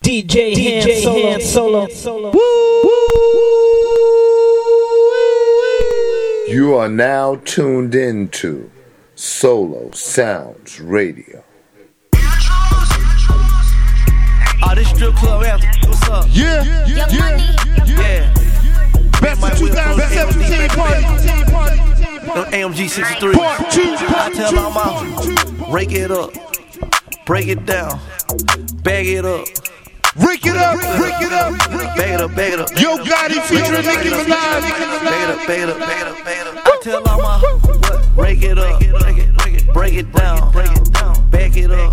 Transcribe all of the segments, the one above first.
DJ Hand Solo. You are now tuned into Solo Sounds Radio. Oh, this strip club anthem. What's up? Yeah. Best of 2017 party. AMG 63. Part 2. I tell all my rake it up, break it down, bag it up. Rick it up. Bag it up. Yo Gotti featuring Nicki Minaj. Bag it up. I tell all my rake it up, break it down, bag it up.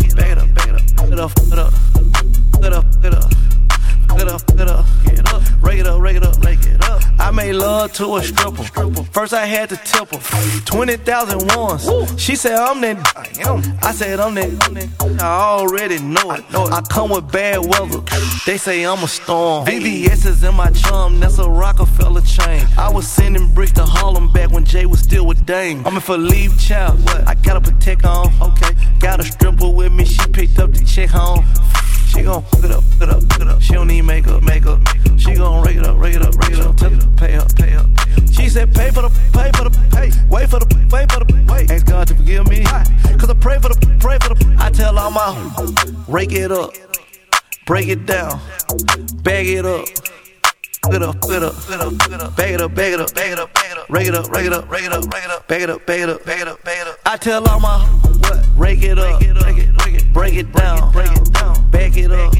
Rake it up. I made love to a stripper. First I had to tip her 20,000 once. She said I'm that. I said I'm that. I already know it. I come with bad weather. They say I'm a storm. VVS is in my chum. That's a Rockefeller chain. I was sending bricks to Harlem back when Jay was still with Dame. I'm in for leave child. I gotta protect on. Okay. Got a stripper with me. She picked up the check home. She gon' hook it up. She don't need makeup. She gon' rake it up. Tell her to pay up. She said pay. Wait for the wait. Ask God to forgive me. Cause I pray for the. I tell all my rake it up, break it down, bag it up. Bag it up. Rake it up. Bag it up. I tell all my rake it up, break it down, bag it up.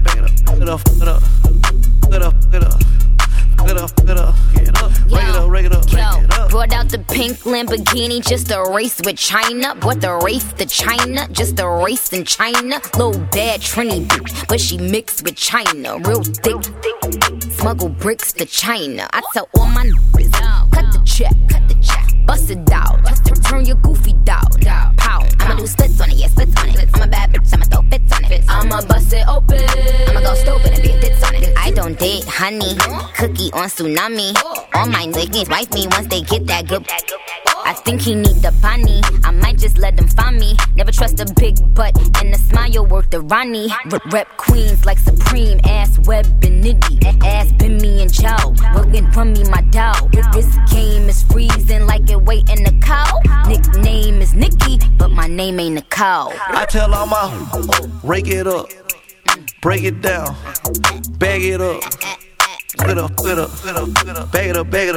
Rake it up. Brought out the pink Lamborghini just a race with China. Bought the race to China, just a race in China. Little bad Trini bitch, but she mixed with China. Real thick, smuggle bricks to China. I tell all my niggas, cut the check, bust it out, turn your goofy down, pow. I'ma do splits on it, yeah, splits on it. I'm a bad bitch, I'ma throw fits on it. I'ma bust it open, I'ma go stupid and be a tits on it. I don't date honey, cookie on tsunami. All my niggas wife me once they get that good. I think he need the bunny. I might just let them find me. Never trust a big butt and a smile worth the Ronnie. Rep queens like Supreme, ass Web and Nitty. Ass been me and Joe. Working from me, my dough. This game is freezing like it wait in the cow. Nickname is Nikki, but my name ain't a cow. I tell all my rake it up, break it down, bag it up. Bag it up. Rake it up. Bag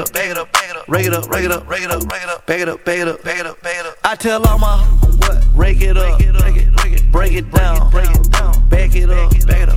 it up. I tell all my rake it up, break it down, bag it up.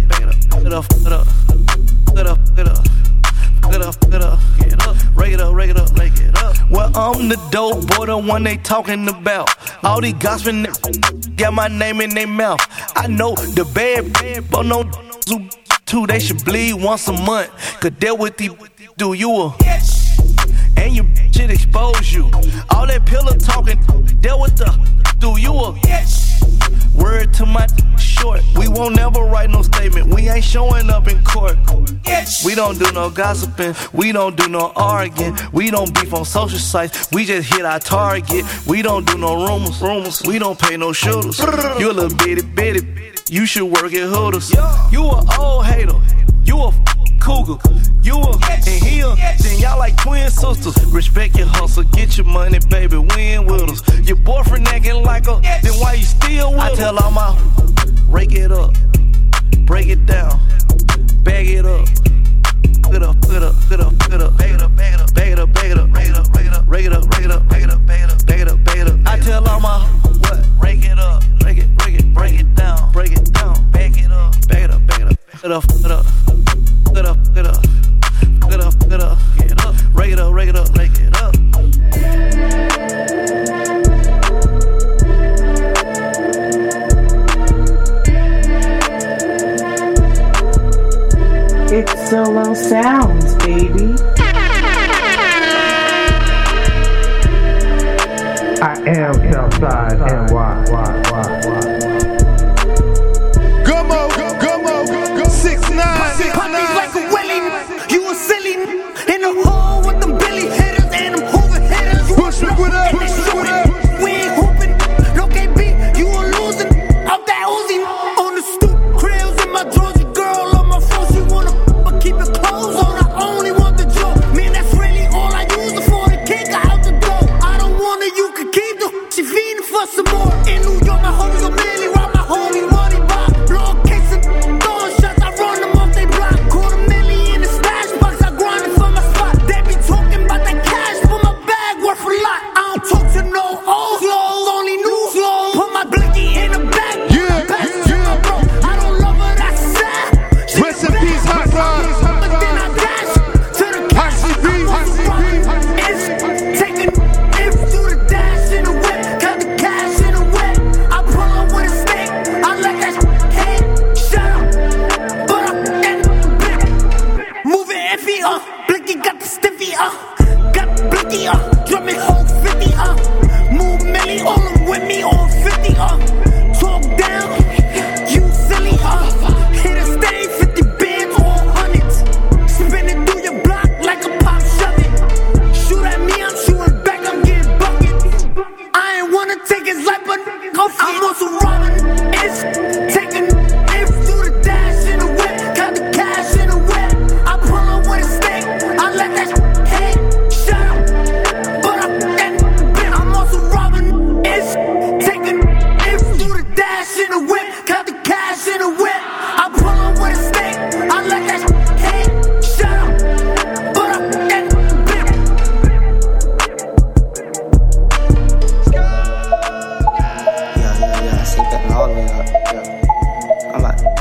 Rake it up. Well, I'm the dope boy, the one they talking about. All these gossiping got my name in their mouth. I know the bad, but no too, they should bleed once a month. Cause deal with the do you a and you shit expose you. All that pillow talking, deal with the do you a word to my short. We won't never write no statement. We ain't showing up in court. We don't do no gossiping. We don't do no arguing. We don't beef on social sites. We just hit our target. We don't do no rumors. We don't pay no shooters. You a little bitty. You should work at Hooters. You a old hater. You a cougar. You a and he a. Then y'all like twin sisters. Respect your hustle. Get your money, baby. Win with us. Your boyfriend acting like a. Then why you still with us? I tell all my rake it up, break it down, bag it up. Bag it up. I tell all my rake it up, break it down, bag it up. Rake it up. It's Solo Sounds, baby. I am Southside NY. Gummo, 6'9". Puppies like a willy, you a silly in the hole with them Billy hitters and them Hoover hitters. Push me with that. We ain't hooping, no KB, you a losing. Out that Uzi on the stoop, cribs in my Georgia girl.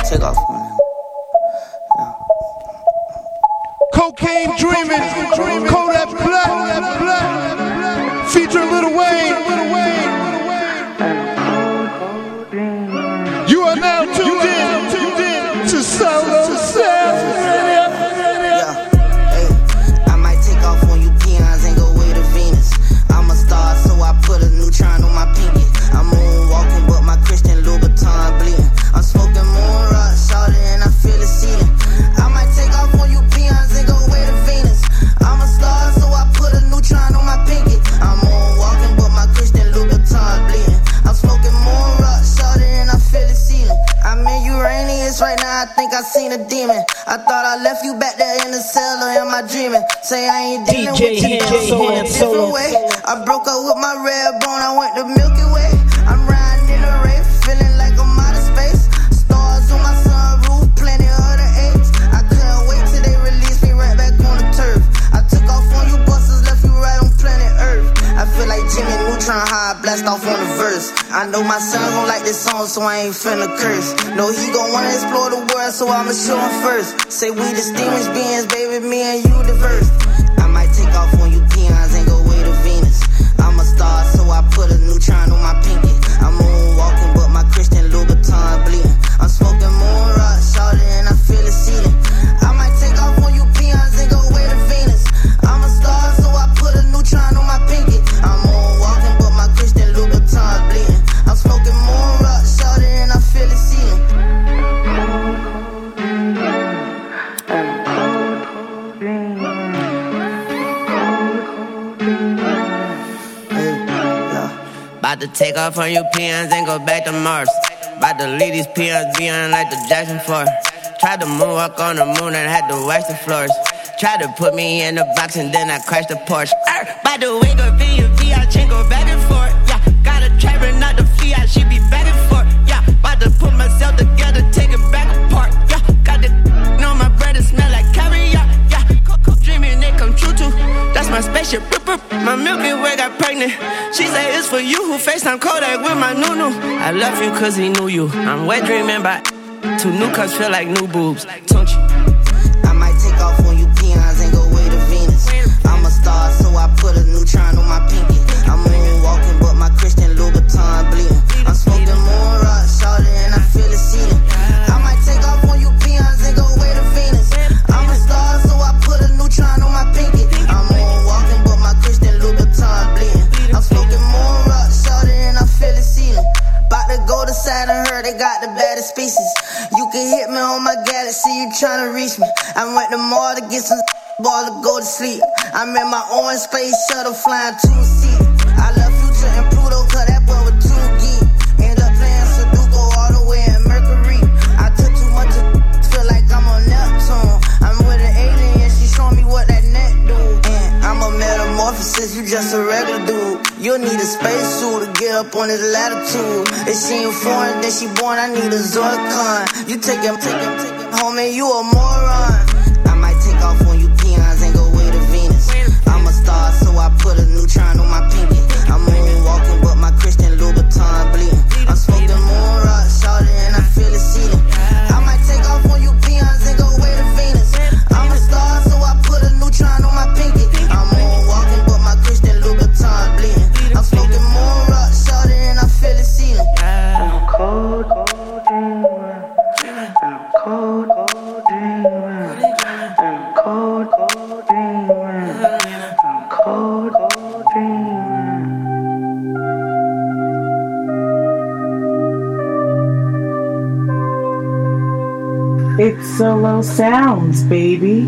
take off on them. Cocaine dreaming, Kodak Black, featuring Lil Wayne. You are now tuned in to Solo Sounds. I might take off on you peons and go way to Venus. I'm a star, so I put a neutron on my pinky. I'm moonwalking, but my Christian Louboutin bleeding. I'm smoking moon rock, shouting, and I feel the ceiling. I might take off on you peons and go way to Venus. I'm a star, so I put a neutron on my pinky. I'm moonwalking, but my Christian Louboutin bleeding. I'm smoking moon rock, shouting, and I feel the ceiling. I'm in Uranus right now, I think I seen a demon. I thought I left you back there in the cell, or am I dreaming? Say I ain't dealing with you in a different way. I broke up with my red bone, I went to Milky Way. I'm riding in a rave, feeling like I'm out of space. Stars on my sunroof, plenty of the apes. I couldn't wait till they released me right back on the turf. I took off on you busters, left you right on planet Earth. I feel like Jimmy Neutron, how I blast off on the verse. I know my son gon' like this song, so I ain't finna curse. No, he gon' wanna explore the world, so I'ma show him first. Say we distinguished beings, baby, me and you diverse. I might take off on you peons and go way to Venus. I'm a star, so I put a neutron on my pinky. I'm moonwalking, but my Christian Louboutin bleeding. I'm smoking moon rock, shouting, and I feel the ceiling. I might take off on you peons and go way to Venus. I'm a star, so I put a neutron on my pinky. I'm moonwalking, but my Christian Louboutin bleeding. I'm smoking moon rock, shouting, and I feel the ceiling. About to take off on you peons and go back to Mars. About to leave these peons beyond like the Jackson 4. Tried to moonwalk on the moon and had to wax the floors. Tried to put me in the box and then I crashed the Porsche. By the way, go V&V, I chain go back and forth. Yeah, got a trapper, not the Fiat, she be back and forth. Yeah, about to put myself together, take it back apart. Yeah, got the on my bread, it smell like caviar. Yeah, dreaming they come true too. That's my spaceship. My Milky Way got pregnant. She said it's for you who FaceTime Kodak with my nunu. I love you cause he knew you. I'm wet dreaming by two new cups feel like new boobs. Don't you? I might take off on you peons and go way to Venus. I'm a star, so I put a neutron on my pinky. I'm moonwalking, but my Christian Louboutin bleeding. I'm smoking moon rock, shouting, and I feel the ceiling. I might take off on you peons and go way to Venus. I'm a star, so I put a neutron on my pinky. I'm moonwalking, but my Christian Louboutin bleeding. I'm smoking moon rock, shouting, and I feel the ceiling. About to go to Saturn, heard they got the baddest species. You can hit me on my galaxy, you tryna reach me. I went to Mars to get some ball to go to sleep. I'm in my own space shuttle flying 2-seat. I love Future and Pluto, cause that boy was too geek. End up playing Sudoku all the way in Mercury. I took too much to feel like I'm on Neptune. I'm with an alien, she showing me what that net do. And I'm a metamorphosis, you just a regular dude. You'll need a spacesuit to get up on this latitude. If she ain't foreign, then she born, I need a Zorcon. You take him home and you a moron. I might take off on you peons and go way to Venus. I'm a star, so I put a neutron on my pinky. I'm moonwalking, but my Christian Louboutin bleeding. I'm smoking moon rock, shouting, and I feel the ceiling. I might take off on you peons and go way to Venus. I'm a star, so I put a neutron on my pinky. I'm moonwalking, but my Christian Louboutin bleeding. I'm smoking moon rock, shouting, and I feel the ceiling. I'm cold, cold dreaming. I'm cold, cold dreaming. I'm cold, cold dreaming. I'm cold, cold dreaming. It's Solo Sounds, baby.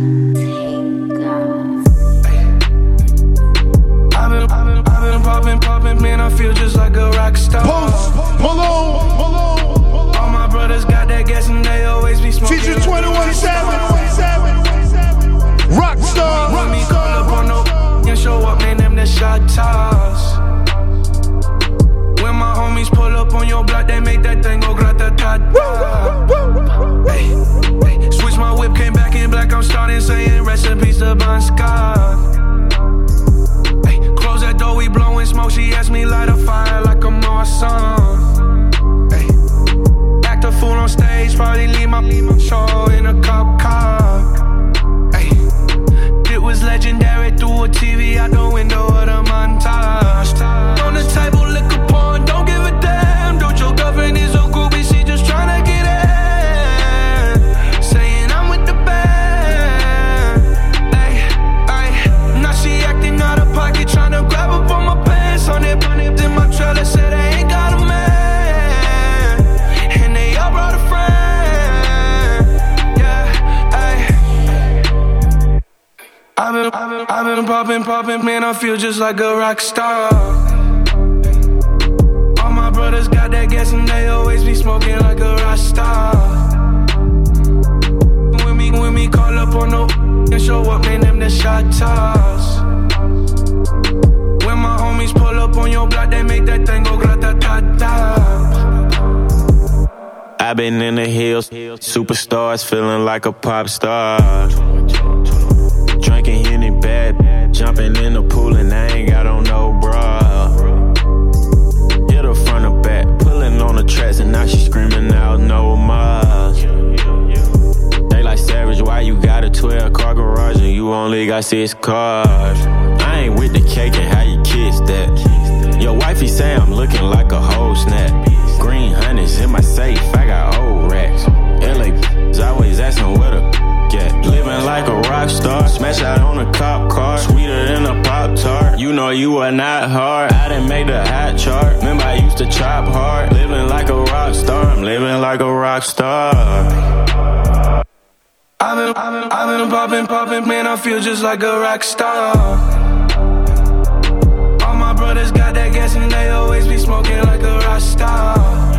I've been popping, man, I feel just like a rock star. Post Malone. All my brothers got that gas and they always be smoking. Feature 21 Savage. Rockstar. When me call up on no and show up, man, them the shot toss. When my homies pull up on your block, they make that thing go grata-ta-ta. Hey, switch my whip, came back in black, I'm starting saying recipes to Bon Scott. Close that door, we blowing smoke. She asked me light a fire like a Marsan. Act a fool on stage, probably leave my I've been poppin', man, I feel just like a rock star. All my brothers got that gas and they always be smoking like a rock star. When we call up on no and show up, man, them the shot toss. When my homies pull up on your block, they make that thing go grata-ta-ta. I've been in the hills, superstars feeling like a pop star. Drinking Henny bad, jumping in the pool and I ain't got on no bra. Hit her front or back, pulling on the tracks and now she screaming out no more. They like Savage, why you got a 12-car garage and you only got 6 cars? I ain't with the cake and how you kiss that. Your wifey say I'm looking like a whole snap. Green honey's in my safe, I got old racks. LA always asking where the get. Living like a rock star, smash out on a cop car, sweeter than a Pop-Tart. You know you are not hard, I done made the hot chart. Remember I used to chop hard. Living like a rock star, I'm living like a rock star. I've been poppin', man, I feel just like a rock star. All my brothers got that gas and they always be smoking like a rock star.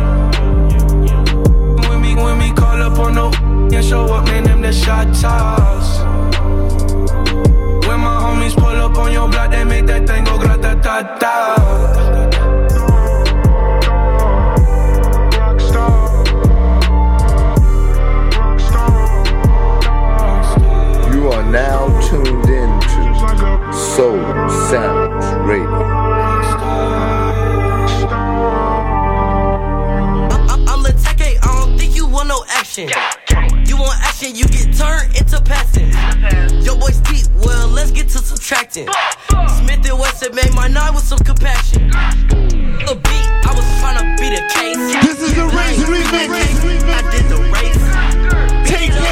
When we call up on no and show up, man, them the shot toss. When my homies pull up on your block, they make that thing go grata-ta-ta. You are now tuned into Solo Sounds Radio. I'm Lateke, I don't think you want no action. You want action, you get turned into passing. Your boy's deep, well, let's get to subtracting. Smith and Wesson made my 9 with some compassion. The beat, I was trying to beat a case. This is the race remix. I did the race. Take it.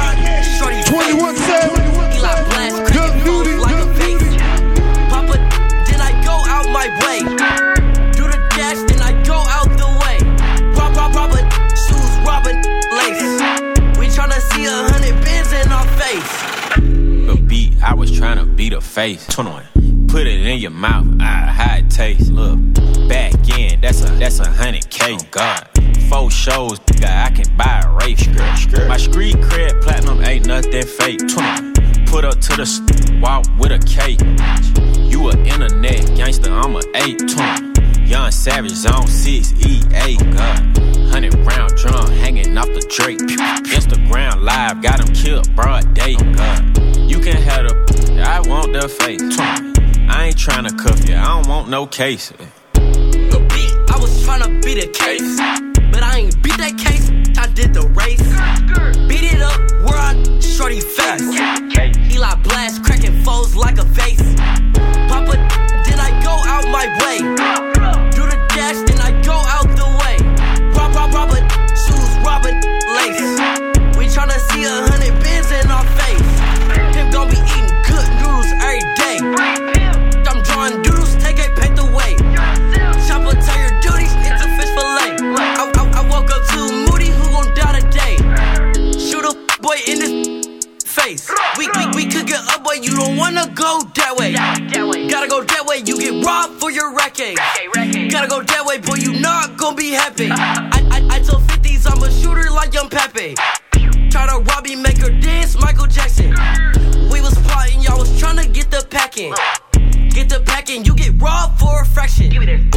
21-7. Good beauty. Like a face. Papa, then I go out my way. Do the dash, then I go out the way. Robert, shoes, Robin, lace. We tryna see 100 bins in our face. The beat, I was trying to beat a face. 21. Put it in your mouth, how it tastes. Look, back in, that's 100K. Oh God, 4 shows, I can buy a race. My street cred platinum ain't nothing fake. 20. Put up to the walk with a cake. You a internet gangster, I'm a 820. Young Savage, zone 6, EA. God, 100 round drum hanging off the Drake. Instagram live, got him killed, broad day. God, you can have the, I want the face. 20. I ain't tryna cuff you, I don't want no case. The beat, I was tryna beat a case, but I ain't beat that case, I did the race. Beat it up, where I shorty face. Eli blast, cracking foes like a vase. Papa, then I go out my way. Do the dash, then I go out the way. Robert, shoes, Robin, lace. We tryna see 100 bins in our face. Him gon' be eating good noodles every day. I'm drawing doodles, take a paint away. Chopper, tell your duties, it's a fish fillet. I woke up too moody, who gon' die today? Shoot a boy in his face. We could get up, boy, you don't wanna go that way. Gotta go that way, you get robbed for your racket. Gotta go that way, boy, you not gon' be happy. I told 50s I'm a shooter like Young Pepe. Tryna rob me, make her dance, Michael Jackson. We was plotting, y'all was tryna get the packing. Get the packing, you get robbed for a fraction. The beat,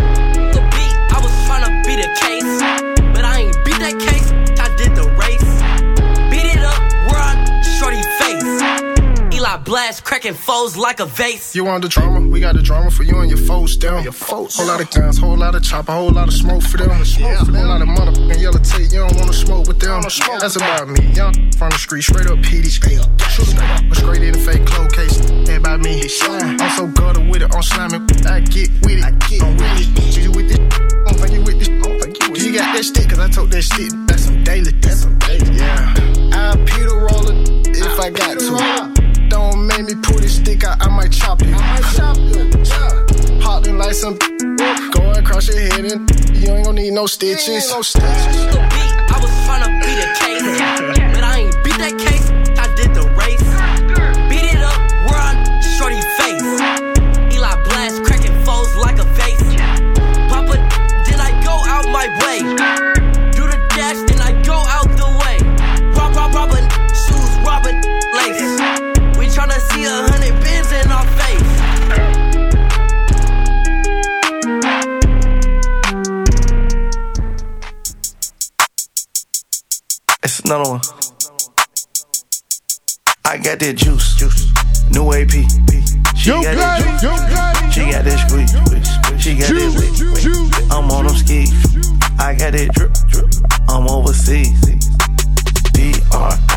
I was tryna beat a case, but I ain't beat that case, I did the race. Beat it up, where I shorty face. Eli blast, cracking foes like a vase. You want the drama? We got the drama for you and your foes down. Whole lot of guns, whole lot of chopper, whole lot of smoke for them. Whole lot of motherfucking yellow tape, you don't wanna smoke with them. That's about me, young from the street, straight up PD. Straight in the fake clothes case, everybody me. I'm so gutter with it, I'm slamming. I get with it, I'm with it. You with this? I don't think you with this. You got that stick, cause I told that stick. That's some daily, yeah. I'll Peter roller if I got to. Don't make me pull this stick out, I might chop you. Popping like some going across your head and you ain't gon' need no stitches. The beat, I was tryna beat a case, but I ain't beat that case, I did the race. Beat it up, where I It's another one. I got that juice. New AP. She got that juice. She got that squeeze. She got that whip. I'm on them skis. I got that drip. I'm overseas. DRIPPING.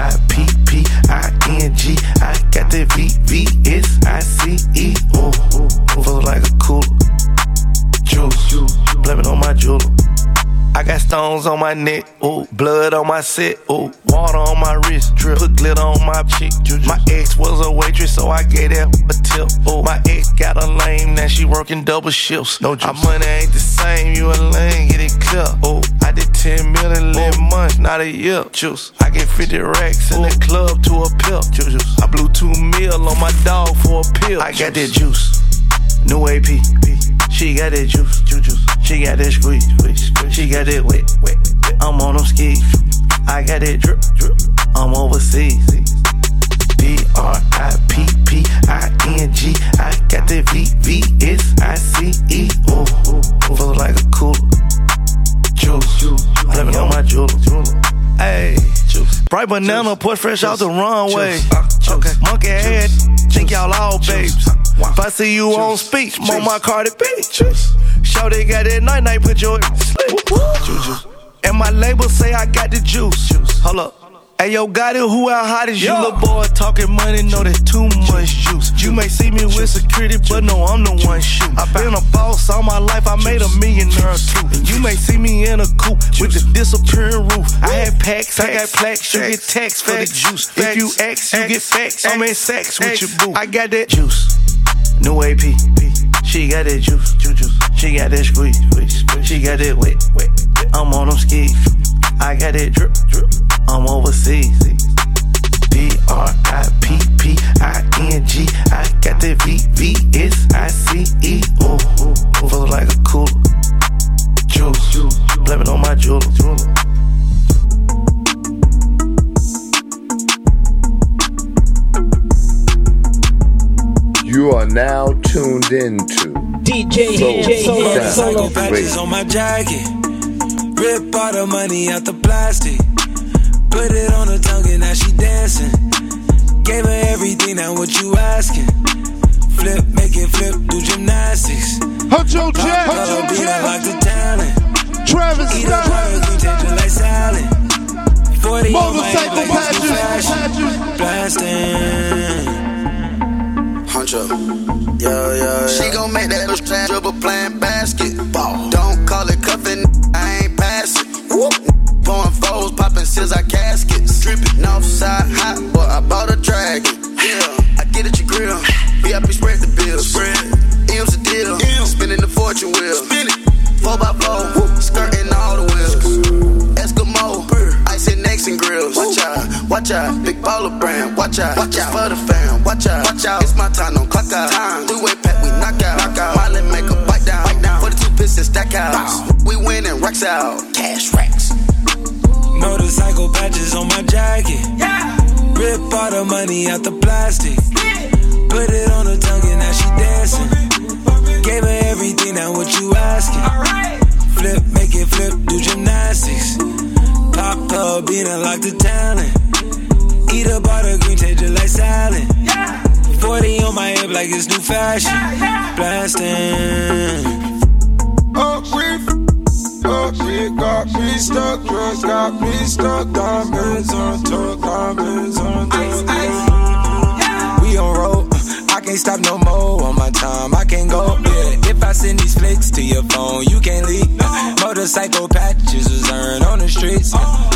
I got that VVSICE. Oh, feel like a cooler. Juice. Blaming on my jeweler. I got stones on my neck, ooh, blood on my set, ooh, water on my wrist, drip, put glitter on my chick. My ex was a waitress, so I gave that a tip. Ooh, my ex got a lame, now she working double shifts. No juice. Our money ain't the same, you a lame, get it clear. Ooh, I did 10 million in 11 months, not a year. Juice. I get 50 racks in the club to a pill. Juice. I blew 2 mil on my dog for a pill. I got that juice. New AP. She got that juice. She got that squeeze. She got that wet. I'm on them skis. I got that drip. I'm overseas. DRIPPING. I got that VVSICE. Oh, feel like a cooler. Juice. Blaming on my jeweler. Hey, juice. Bright banana, push fresh out the runway. Okay. Monkey head, think y'all all babes. If I see you on speech, I'm on my Cardi B. Show they got that night, put your sleep. And my label say I got the juice. Hold up. Hey, yo, got it, who out hot as you? Little boy talking money, know that too much juice. You may see me with security, but no, I'm the one shooting. I've been a boss all my life, I made $1 millionaire too. You may see me in a coupe with the disappearing roof. I had packs, I got plaques, you get taxed for the juice. If you X, you get facts, I'm in sex with your boo. I got that juice. New AP. She got that juice. She got that squeeze. She got that wet. I'm on them skis. I got that drip. I'm overseas. DRIPPING. I got that VVSICE. Oh, feel like a cooler. Juice. Blaming on my jeweler. You are now tuned into DJ Solo patches on my jacket. Rip all the money out the plastic. Put it on her tongue and now she dancing. Gave her everything, now what you asking? Flip, make it flip, do gymnastics. Huncho Jack, like the talent. Travis Scott, eat up burgers, taste it like salad. 40 motorcycle patches, blasting. Huncho, yeah. She gon' make that little dribble playing basketball. Don't call it cuffin', I ain't passing. Pouring foes, popping seals like caskets. Drippin' Northside hot, boy, I bought a dragon. Yeah, I get at your grill. VIP spread the bills. M's a deal. Spinning the fortune wheel. Spin it. 4x4, skirting all the wheels. Eskimo, icing necks and grills. Watch out, big baller brand. Watch out for the fam. Watch out, it's my time, don't clock out. Three-way pack, we knock out. Miley make a bite down. 42 pistons stack out. We winning, racks out. Cash racks. Motorcycle patches on my jacket. Rip all the money out the plastic. Put it on her tongue and now she dancing. Gave her everything, now what you asking? Flip, make it flip, do gymnastics. Pop up, beat unlock the talent. Eat up all the green, taste it like salad. 40 on my hip like it's new fashion. Blasting. Up, we got me stuck, drugs got me stuck. Diamonds on top, diamonds on top. We on road, I can't stop no more on my time, I can't go. Yeah, if I send these flicks to your phone, you can't leave. Motorcycle patches was earned on the streets.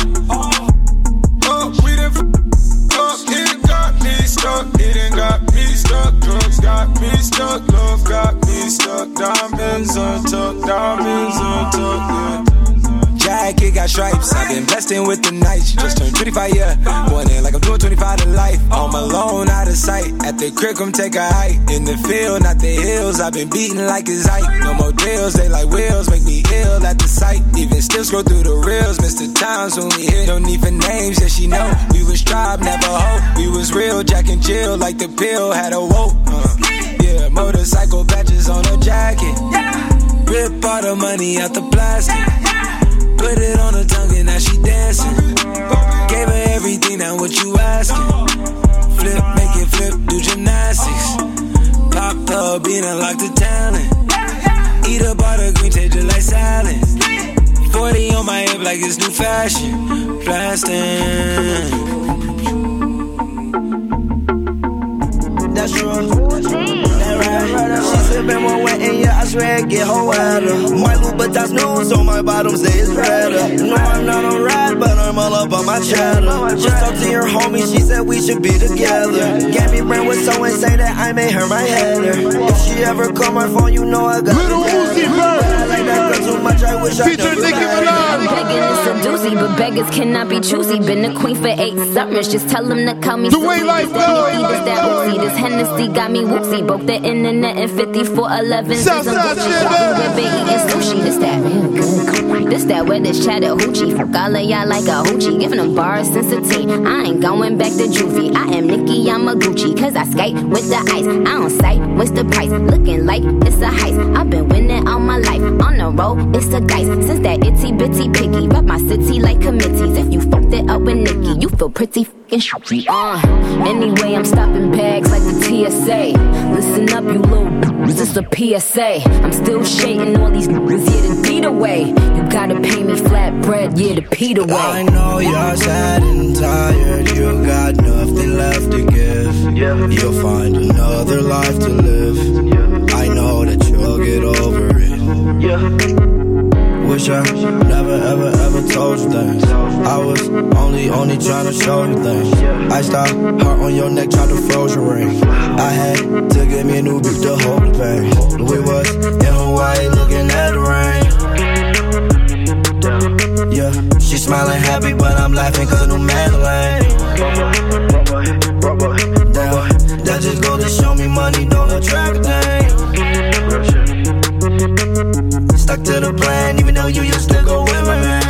We done it got me stuck, it ain't got me stuck. Drugs got me stuck, love got me stuck. Diamonds on top, diamonds on top, yeah. Jacket got stripes, I've been blessed with the nights. Just turned 25, yeah. Going in like I'm doing 25 to life. I'm alone, out of sight. At the crib, come take a hike. In the field, not the hills. I've been beating like it's height. No more deals, they like wheels. Make me ill at the sight. Even still scroll through the reels. Mr. Times when we hit. Don't need for names, yeah, she know. We was tribe, never hope. We was real, Jack and Jill. Like the pill, had a woke. Yeah, motorcycle patches on her jacket. Rip all the money out the plastic. Put it on her tongue and now she dancing. feeling like the talent. Eat up all the green, taste just like salad. 40 on my hip like it's new fashion. Plastic. That's true. She sippin' more wet and yeah, I swear get her wetter. My Louboutins news on my bottom say it's redder. No, I'm not a rat, but I'm all up on my cheddar. Just talked to your homie, she said we should be together. Gave me brand with so and say that I made her my header. If she ever call my phone, you know I got Little Uzi Vert. I like that girl too much, I wish I never met her. Begging is a doozy, but beggars cannot be choosy. Been a queen for 8 summers, just tell them to call me the way life goes. This Hennessy got me whoopsie. Broke the internet in 5411. Southside eating sushi. This that where this chatter hoochie. Fuck all of y'all like a hoochie. Giving them bars since a teen. I ain't going back to juvie. I am Nicki, I'm a Gucci. Cause I skate with the ice. I don't sight, what's the price? Looking like it's a heist. I've been winning all my life. On the road, it's a dice. Since that itty bitty piggy. Rep my city like committees. If you fucked it up with Nicki, you feel pretty fucking shitty. Anyway, I'm stopping bags like the TSA. Listen up, you little this is a PSA. I'm still shading all these niggas, yeah, the beat away. You gotta pay me flat bread, yeah, the Pete away. I know you're sad and tired. You got nothing left to give. You'll find another life to live. I know that you'll get over it. Wish I never, ever, ever told you things. I was only trying to show you things. I stopped, heart on your neck, tried to froze your ring. I had to get me a new beat to hold the pain. We was in Hawaii looking at the rain. Yeah, she's smiling happy, but I'm laughing cause of new Madeline. Damn, that just goes to show me money don't attract a thing. Stuck to the plan, even though you used to go with my man.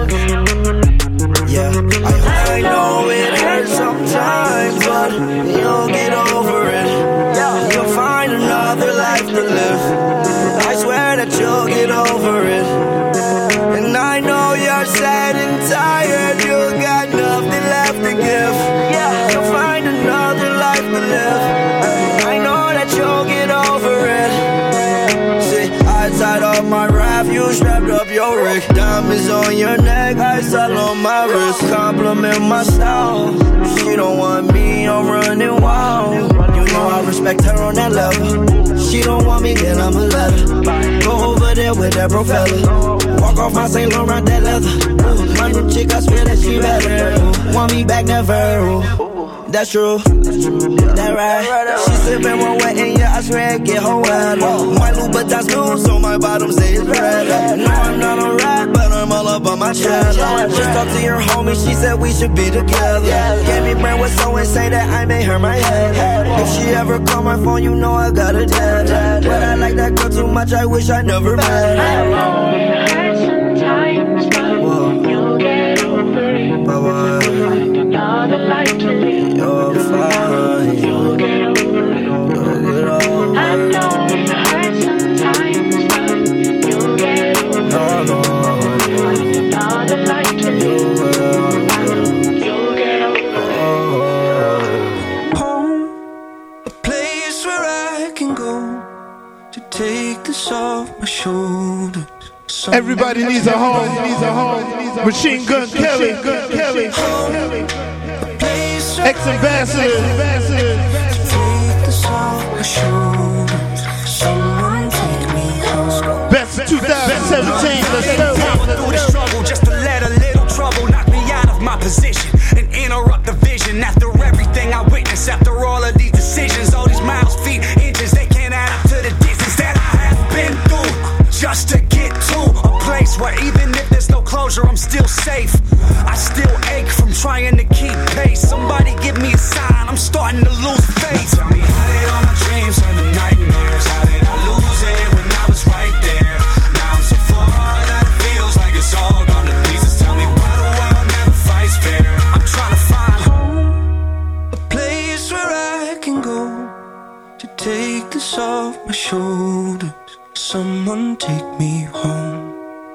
Yeah, I know it hurts sometimes, but you'll get over it. You'll find another life to live. I swear that you'll get over it. And I know you're sad and tired. You got nothing left to give. You'll find another life to live. I know that you'll get over it. See, I tied up my rap, you strapped up your rig. Diamonds on your neck, ice all on my wrist. Compliment my style. She don't want me, I'm running wild. You know I respect her on that level. She don't want me, then I'ma let her. Go over there with that bro fella. Walk off my St. Laurent, that leather. My new chick, I swear that she better. Want me back, never. That's true. That right. She sippin' one wet and yeah, I swear get her wetter. My Louboutins news on my bottom say it's redder. No, I'm not a rat, but I'm all up on my chest. Just talked to your homie, she said we should be together. Gave me brand with so and say that I made her my head. If she ever call my phone, you know I got a dead. But I like that girl too much, I wish I never met her. I know it hurts sometimes, but you'll get over it. Bye-bye. Find another life to live. You're fine. You'll get over it. I know it hurts sometimes, but you'll get over it. Find another life to live. You'll get over it. Home, a place where I can go to take this off my shoulders. Everybody needs a home. Machine Gun Kelly. Ex-ambassador. Best 2017. Let's go. Through the struggle just to let a little trouble knock me out of my position and interrupt the vision. After everything I witnessed, after all of these decisions, all these miles, feet, inches, they can't add up to the distance that I have been through. Just to get to a place where even if there's no closure, I'm still safe. I still ache from trying to keep pace. Somebody give me a sign, I'm starting to lose faith. Tell me, how did all my dreams turn to nightmares? How did I lose it when I was right there? Now I'm so far that it feels like it's all gone to pieces. Tell me, why the world never fights fair? I'm trying to find home, a place where I can go to take this off my shoulders. Someone take me home.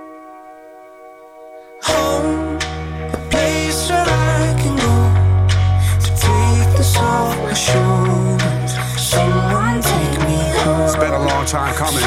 Home, a place where I can go to take this off my shoulders. Someone take me home. time coming.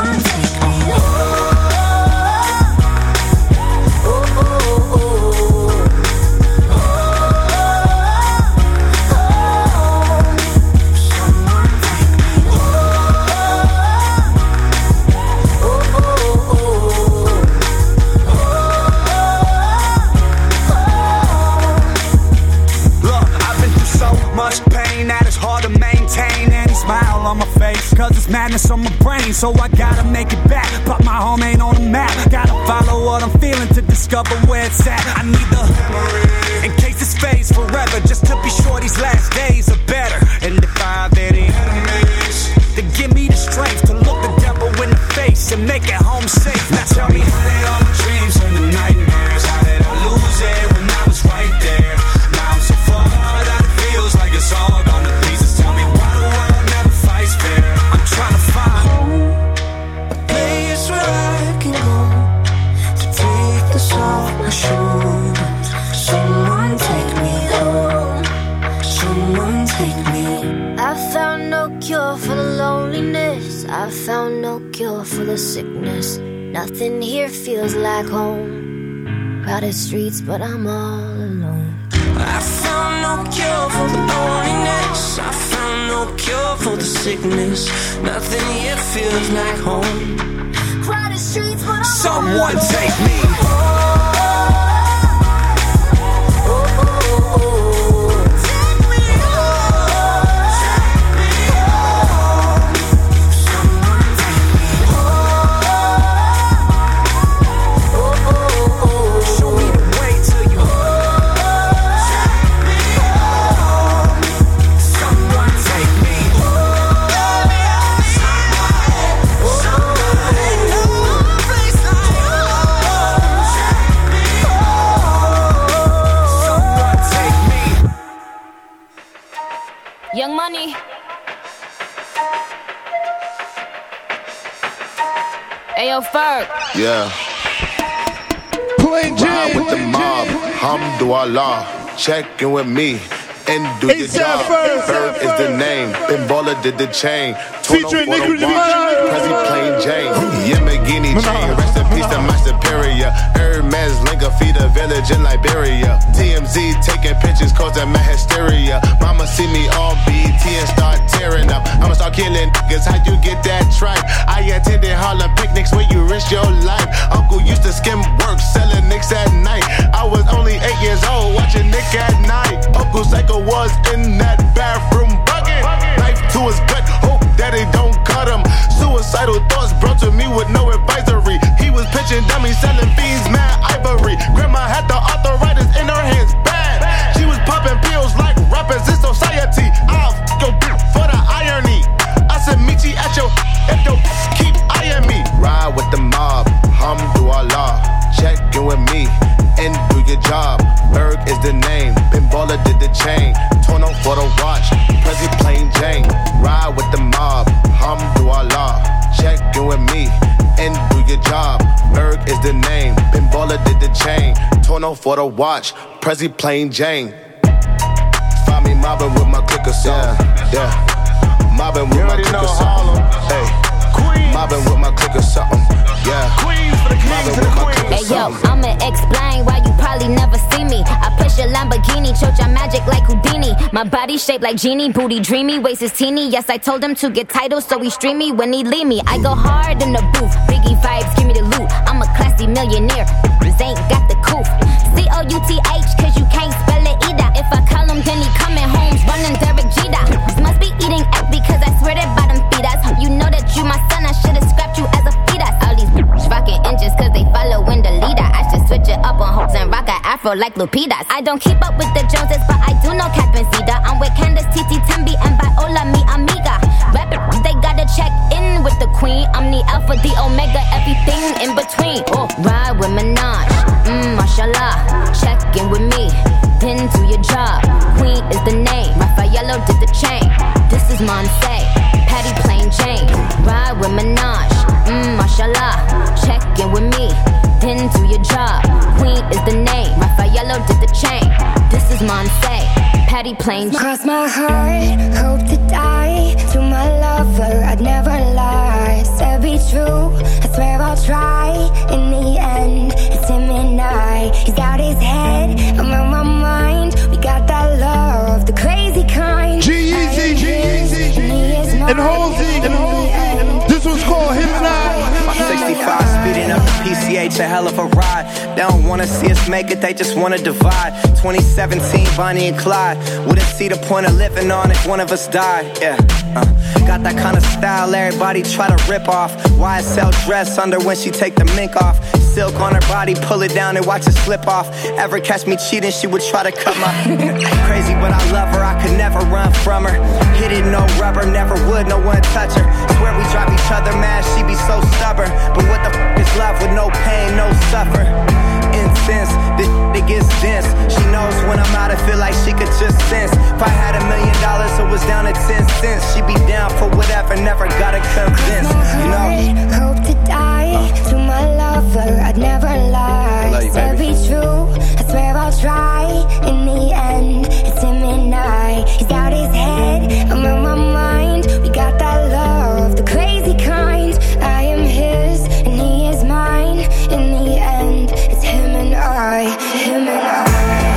Cause it's madness on my brain, so I gotta make it back. But my home ain't on the map. Gotta follow what I'm feeling to discover where it's at. I need the memories in case this fades forever, just to be sure these last days are better. And if I have any enemies, then give me the strength to look the devil in the face and make it home safe. Now tell me, how did all my dreams turn to nightmares? How did I lose it when I was right there? Now I'm so far that it feels like it's all gone to pieces. Tell me why the world never fights fair. I'm trying to find a place where I can go to take this off my shoulders. Someone take me home. Someone take me. I found no cure for the loneliness. I found no cure for the sickness. Nothing here feels like home. Crowded streets, but I'm all alone. I found no cure for the loneliness. I found no cure for the sickness. Nothing here feels like home. Crowded streets, but I'm someone all alone. Take me. Young Money. Ayo, Ferg. Yeah. Plain Ride Jane. with the mob. Hamdulillah. Check in with me. And do your job. Ferg is the name. Ben Baller did the chain. Featuring Nicki Minaj. Prezi plain Jane. Yamagini chain. Rest in peace to my superior. Hermes Linka feed a village in Liberia. TMZ taking pictures causing my hysteria. Mama see me on BT and start tearing up. I'ma start killing niggas. How you get that tripe? I attended Harlem picnics where you risk your life. Uncle used to skim work selling nicks at night. I was only 8 years old watching Nick at night. Uncle Psycho was in that bathroom bucket. Knife to his gut. Hope that it don't cut him. Suicidal thoughts brought to me with no advisory. He was pitching dummies, selling fiends, mad ivory. Grandma had the arthritis in her hands, bad. She was popping pills like rappers in society. I'll go for the irony. I said meet you at your if you keep eyeing me. Ride with the mob, Hamdulillah. Check in with me and do your job. Berg is the name. Ben Baller did the chain. Torn on for the watch. Prezi plain Jane. Ride with the mob. Hamdulillah. Check in with me and do your job. Berg is the name. Ben Baller did the chain. Torn on for the watch. Prezi plain Jane. Find me mobbing with my clicker song. Yeah. Mobbing with my clicker song. Hey. Mobbing with my clicker something. Yeah. Queens for the kings and the queens. Hey yo, I'ma explain why you probably never see me. I push a Lamborghini, choke your magic like Houdini. My body shaped like genie, booty dreamy, waist is teeny. Yes, I told him to get titles, so he stream me when he leave me. I go hard in the booth, Biggie vibes, give me the loot. I'm a classy millionaire, bitches ain't got the couth. C-O-U-T-H, cause you can't spell it either. If I call him, then he coming home, running Derek Jeter. Must be eating egg because I swear that bottom feed us. You know that you my son, I should've scrapped you as a fetus. All these rockin' inches cause they following the leader. I should switch it up on hopes and rock an afro like Lupitas. I don't keep up with the Joneses, but I do know Captain Zeta. I'm with Candace, Titi, Tembi, and Viola, mi amiga. Rappers, they gotta check in with the queen. I'm the alpha, the omega, everything in between. Oh, ride with Minaj, mashallah. Check in with me, then do your job. Queen is the name, Raffaello did the chain. This is Monse, Patty plain Jane. Ride with Minaj, mashallah. Check in with me, then do your job. Queen is the name, Raffaello did the chain. This is Monse, Patty Patty plain. Cross my heart, hope to die. To my lover, I'd never lie. Said be true, I swear I'll try. In the end, it's him and I. He's out his head, I'm on my mind. We got that love, the crazy kind. G-Eazy, and Halsey, this was called Him and I. 65 speeding up the PCH, a hell of a ride. They don't wanna see us make it, they just wanna divide. 2017, Bonnie and Clyde. Wouldn't see the point of living on if one of us died. Yeah, got that kind of style everybody try to rip off. YSL dress under when she take the mink off. Silk on her body, pull it down and watch it slip off. Ever catch me cheating, she would try to cut my crazy, but I love her, I could never run from her. Hit it, no rubber, never would, no one touch her. Swear we drive each other mad, she be so stubborn. But what the f is love with no pain, no suffer? Incense, this it gets dense. She knows when I'm out, I feel like she could just sense. If I had $1 million, it was down to 10 cents. She be down for whatever, never gotta convince. You know? Hope to die to my lover, I'd never lie. Said be true, I swear I'll try. In the end, it's him and I. He's out his head, I'm on my mind. We got that love, the crazy kind. I am his and he is mine. In the end, it's him and I, him and I.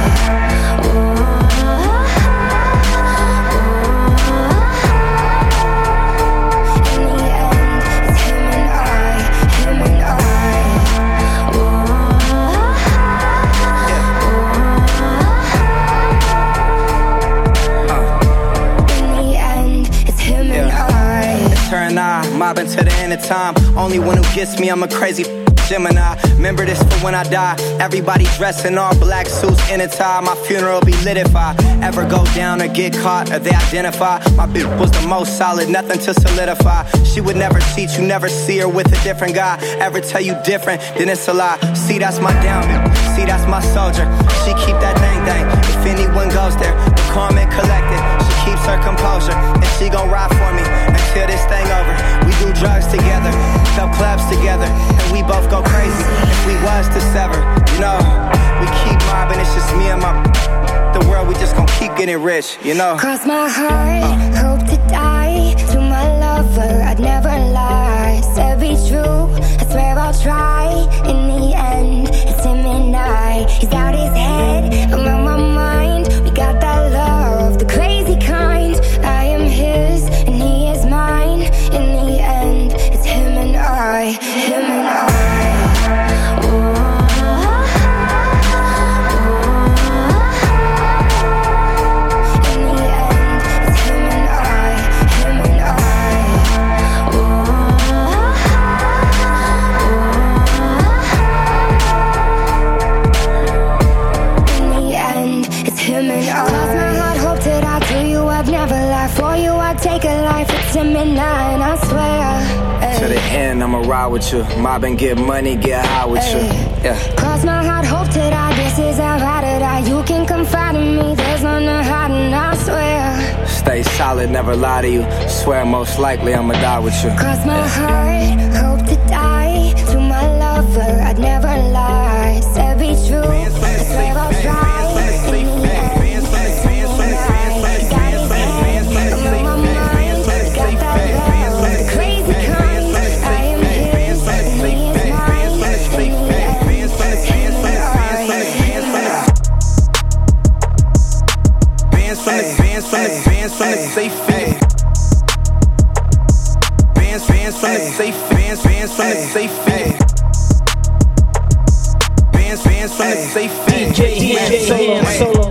Mobbing to the end of time. Only one who gets me, I'm a crazy Gemini. Remember this for when I die. Everybody dressed in all black suits in a tie. My funeral be lit if I ever go down or get caught or they identify. My bitch was the most solid, nothing to solidify. She would never cheat, you never see her with a different guy. Ever tell you different, then it's a lie. See, that's my down bitch. See, that's my soldier. She keep that thing. If anyone goes there, the calm and collected. She keeps her composure, and she gon' ride for me until this thing over. We do drugs together, sell clubs together, and we both go crazy if we was to sever. You know, we keep mobbing, it's just me and my the world, we just gon' keep getting rich, you know. Cross my heart, hope to die. To my lover, I'd never lie. Said be true, I swear I'll try. In the end, it's him and I. He's out his head, I'm on my mind. We got that love, the crazy kind. I am his and he is mine. In the end, it's him and I, him and I. To the end, I'ma ride with you. Mob and get money, get high with you. Yeah. Cross my heart, hope to die. This is how I to die. You can confide in me. There's nothing hiding, I swear. Stay solid, never lie to you. Swear most likely I'ma die with you. Cross my heart, hope to die. To my lover, I'd never lie. Said be true, I swear I'll try. Bands from the safe, bands from the safe, bands from the safe, bands from the safe, DJ Solo.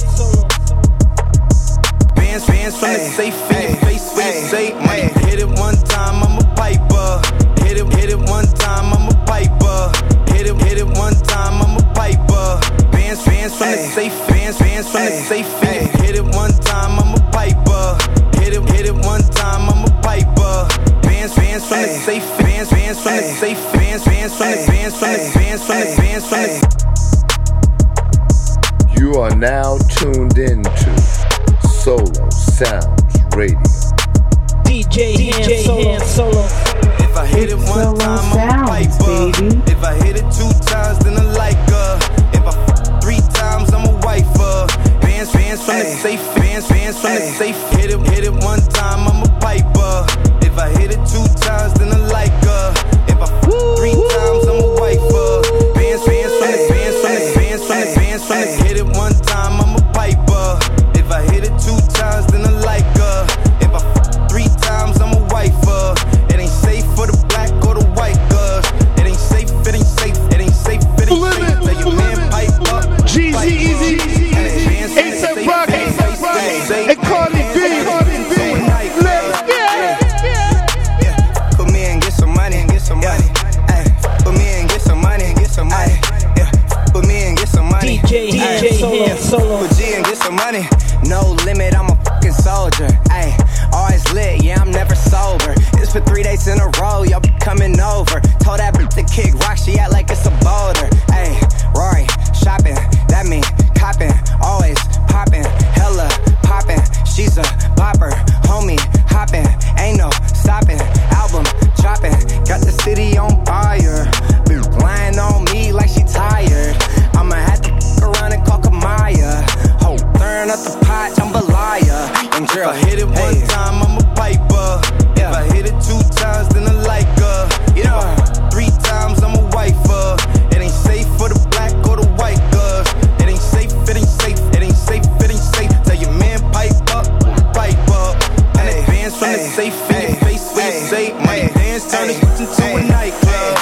Bands from the safe, face what you say. Hit it one time, I'm a piper. Hit it one time, I'm a piper. Hit it one time, I'm a piper. Bands from the safe, bands from the safe. Hit it one time, I'm a piper. Hit it one time, I'm a piper. Bands from the safe, bands from the safe, bands from the. You are now tuned into Solo Sounds Radio. DJ Solo. If I hit it one time, I'm a piper. If I hit it 2 times, then I like her. If I 3 times, I'm a wifer. Bands from the safe, bands Bands from the safe, hit it one time, I'm a piper. If I hit it 2 times, then I like her. If I 3 times, I'm a wifer. Bands from the hit it one time, I'm a piper. If I hit it 2 times, then I like her. If I 3 times, I'm a wifer. It ain't safe for the black or the white girls. It ain't safe, it ain't safe, it ain't safe, it ain't safe. Let your man pipe up. Jeezy, Easy, A$AP Rocky, and Cardi B. Put me in, get some money, get some money. Put me in, get some money, get some money. Put me in, get some money. DJ Solo. Put G and get some money. No limit, I'm a fucking soldier. Ay, always lit, yeah, I'm never sober. It's for 3 days in a row, y'all be coming over. Told that bitch to kick rock, she act like it's a boulder. Ay, Rory, shopping, that mean copping, always popping, hella popping. She's a bopper, homie, hopping, ain't no stopping. Album dropping, got the city on fire. Bitch lying on me like she tired. I'ma have to around and call Kamaya. Ho, turn up the pot, jambalaya. And girl, if I hit it one time, I'm a piper. If I hit it 2 times, then I like her. If I 3 times, I'm a wifer. It ain't safe for the black or the white girls. It ain't safe, it ain't safe, it ain't safe, it ain't safe. Tell your man pipe up, pipe up. And the bands from the safe in your face when you say money dance, turn it into a nightclub.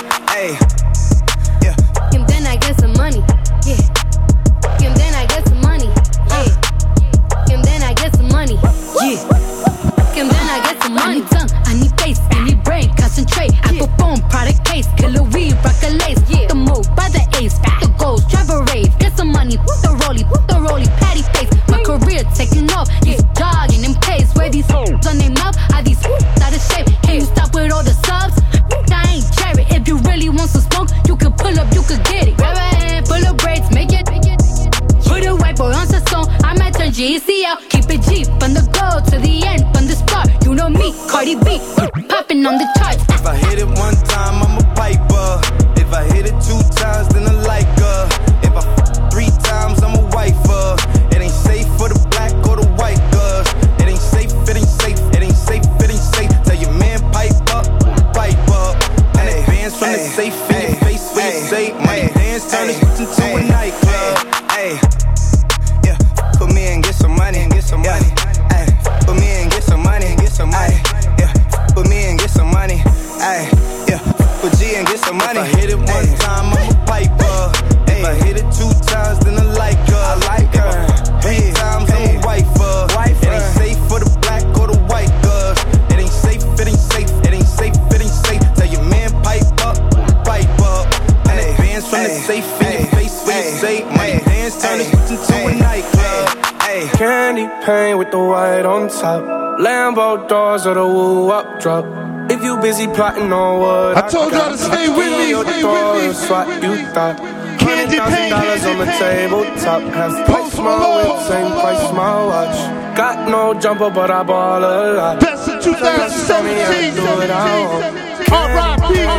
And then I get some money, yeah. And then I get some money, yeah. And then I get some money, yeah. And then I get some money. I need tongue, I need face, I need brain, concentrate. I perform product case, killer weed, rock a lace. The move by the ace, the goals, drive a rave. Get some money, put the rollie, patty face. My career taking off, it's jogging in pace. Where these hoes on their mouth, are these out of shape? Can you stop with all the subs? I ain't cherry. If you really want some smoke, you could pull up, you could get it. Grab a hand, pull up braids, make it. Put a white boy on the song, I might turn GEC out. Keep it G, from the go to the end, from the start. You know me, Cardi B, popping on the charts. If I hit it one time, I'm a piper. If I hit it 2 times, then I like her. If I 3 times, I'm a wifer. It ain't safe for the black or the white girls. It ain't safe, it ain't safe, it ain't safe, it ain't safe. Tell your man pipe up, pipe up. And the bands from the safe in your face when you say money dance, turn it into a nightclub. Yeah, put me in, get some money, get some money. Put me in, get some money, get some money. Yeah, put me in, get some money. Yeah, put G and get some money. If I hit it one time, I'm a piper. If I hit it 2 times, then I like her. I like her. 3 times, I'm a wifer. It ain't safe for the black or the white girls. It ain't safe, it ain't safe, it ain't safe, it ain't safe. Tell your man pipe up, pipe up. And the bands from the safe in your face when you say money dance, turn it into a nightclub. Candy paint with the white on top. Lambo doors or the woo up drop. If you busy plotting on what I told y'all to stay with me, stay with me. What you thought. Candy paint, $100,000 on the tabletop. Have price my whip, same price my watch. Got no jumper, but I ball a lot. Best of 2017. R.I.P.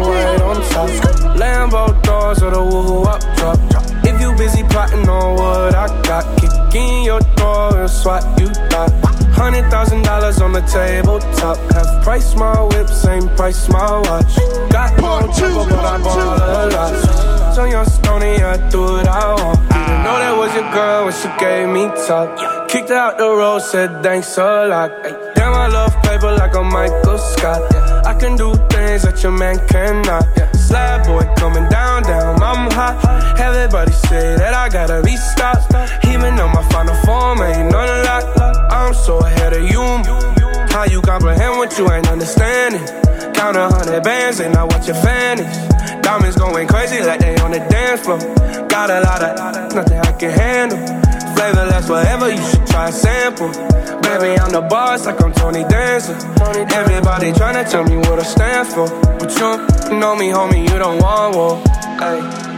Lambo doors or the woo up drop. If you busy plotting on what I got, kick in your door and swat you thought. $100,000 on the tabletop. Have price my whip, same price my watch. Got no jumper, but I ball a lot. So young Stoney, I do what I want. Didn't know that was your girl when she gave me top. Kicked her out the road, said thanks a lot. Damn, I love paper like a Michael Scott. I can do things that your man cannot. Slab boy coming down, I'm hot. Everybody say that I gotta be stopped. Even though my final form ain't none of that. I'm so ahead of you. How you comprehend what you ain't understanding? Count 100 bands, ain't not what your fan is. Diamonds going crazy like they on the dance floor. Got a lot of nothing I can handle. Flavorless forever, you should try a sample. Baby, I'm the boss like I'm Tony Dancer. Everybody tryna tell me what I stand for. But you know me, homie, you don't want war. Ay.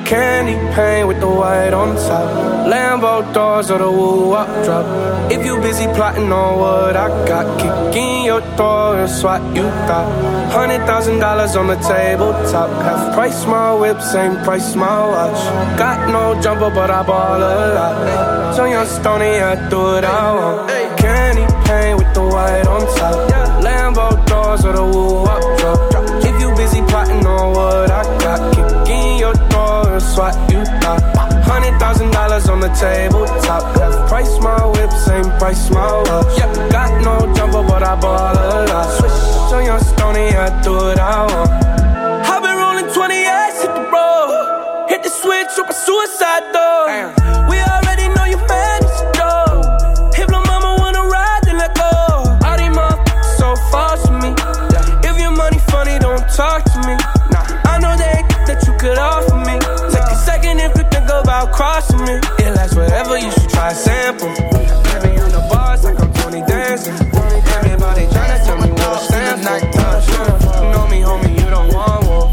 Candy paint with the white on top. Lambo doors or the woo-wop drop. If you busy plotting on what I got, kick in your door and swat you thought. $100,000 on the tabletop. Half price my whip, same price my watch. Got no jumper but I ball a lot. So young Stoney, I do what I want. Candy paint with the white on top. Lambo doors or the woo-wop drop. If you busy plotting on what I got, kick in your door and swat you thought. $100,000 on the tabletop. Half price my whip, same price my watch. Got no jumper but I ball a lot. So young Stoney, I do what I want. I've been rolling 28, hit the road. Hit the switch, up a suicide door. We already know you mad as a dog. Hit my mama wanna ride, then let go. All these motherfuckers so far from me. If your money funny, don't talk to me. I know they that you could offer me. Take a second if you think about crossing me. It lasts forever, you should try a sample. Baby on the bars like I'm Tony dancing. Everybody tryna tell me what I stand for. You know me, homie, you don't want war.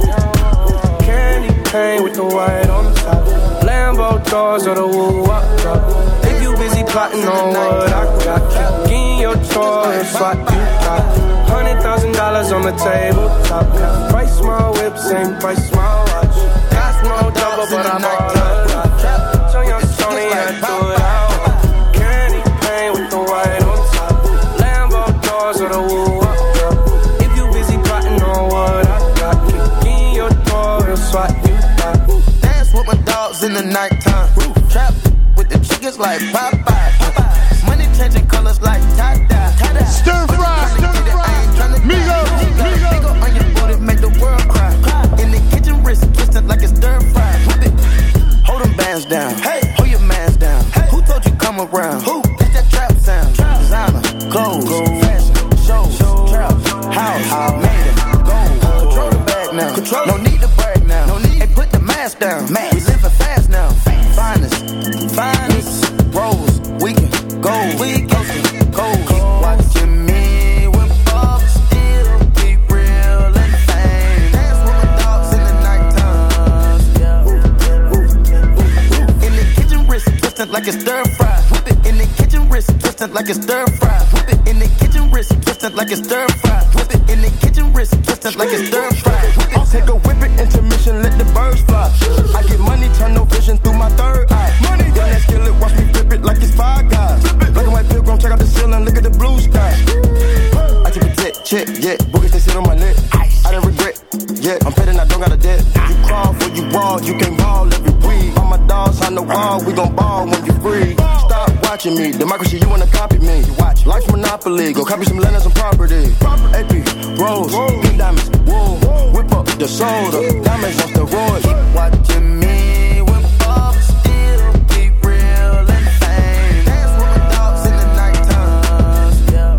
Candy paint with the white on the top. Lambo doors or the woo-wop drop. If you busy plotting on what I got, kick in your door and swat you got. $100,000 on the tabletop. Price my whip, same price my watch. Got no double, but I'm all up. So young Stoney, I do it out. Candy paint with the white on top. Lambo doors or the woo-wop drop. If you busy plotting on what I got, kick in your door and swat you got. Dance with my dogs in the nighttime. Trap with the chickens like Popeye. Money changing colors like tie-dye. Stir fry, stir fry. Migo, Migo on your booty, make the world cry. In the kitchen, wrist twisted like it's stir fry. Whip it, hold them bands down. Hey, hold your mans down. Hey. Who told you come around? Who? It's that trap sound. Designer, clothes, fashion, shows, trap, house, made it, gold. Control the bag now. No need to brag now. No need. Hey, put the mask down. We living fast now. Finest, rose, weekend, gold, gold. Keep watching me. Like it's stir fry. Whip it in the kitchen, wrist twisted like it's stir fry. Whip it in the kitchen, wrist twisted like it's stir fry. Whip it in the kitchen, wrist twisted like it's stir fry. I'll take a whip it, intermission, let the birds fly. I get money, turn no vision through my third eye. Money, run that skillet, watch me flip it like it's Five Guys. Black and white pilgrim, check out the ceiling, look at the blue sky. I took a check, yeah, boogers they sit on my neck. I didn't regret, yeah, I'm petting, I don't got a debt. You crawl for you raw, you can't ball every week. All my dogs on the wall, we gon' ball when you free. Stop watching me, democracy, you wanna copy me. You watch life's monopoly, go copy some land and some property. AP, rose, pink diamonds, wool, whip up the soda, diamonds off the road. Keep watching me, whip up, still keep real and fame. Dance with my dogs in the nighttime.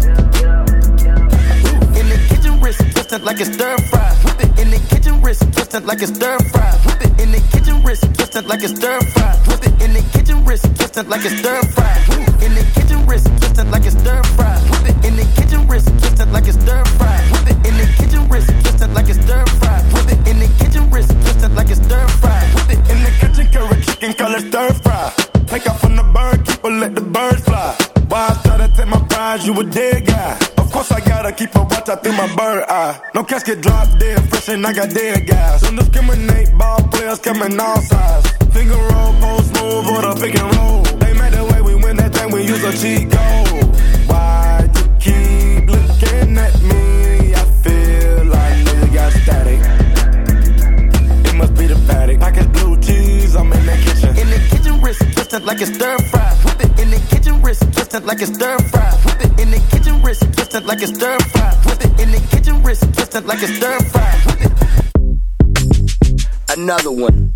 In the kitchen, wrist twisted like it's stir fry. Whip it in the kitchen, wrist twisted like it's stir fry. Whip it in the kitchen, wrist twisted like it's stir fry. Whip it in the kitchen, wrist twisted like it's stir fry. In the kitchen, wrist twisted like it's stir fry. Whip it in the kitchen, wrist twisted like it's stir fry. Whip it in the kitchen, wrist twisted like it's stir fry. Whip it in the kitchen, wrist twisted like it's stir fry. Whip it in the kitchen, carrot chicken, color stir fry. Take off from the bird, keep her, let the birds fly. Why I try to take my prize, you a dead guy. Of course I gotta keep a watch out through my bird eye. No casket drop dead, fresh and I got dead guys. Don't discriminate, ball players coming all sides. Finger roll, post move, or the pick and roll. They made the way we win that thing, we use a cheat code. Why you keep looking at me? I feel like nigga got static. It must be the paddock. Package blue cheese, I'm in the kitchen. In the kitchen, wrist twisted like it's stir fry. Whip it in the kitchen, wrist twisted like it's stir fry. Whip it in the kitchen, wrist twisted like it's stir fry. Whip it in the kitchen, wrist twisted like it's stir fry. Whip it. Another one.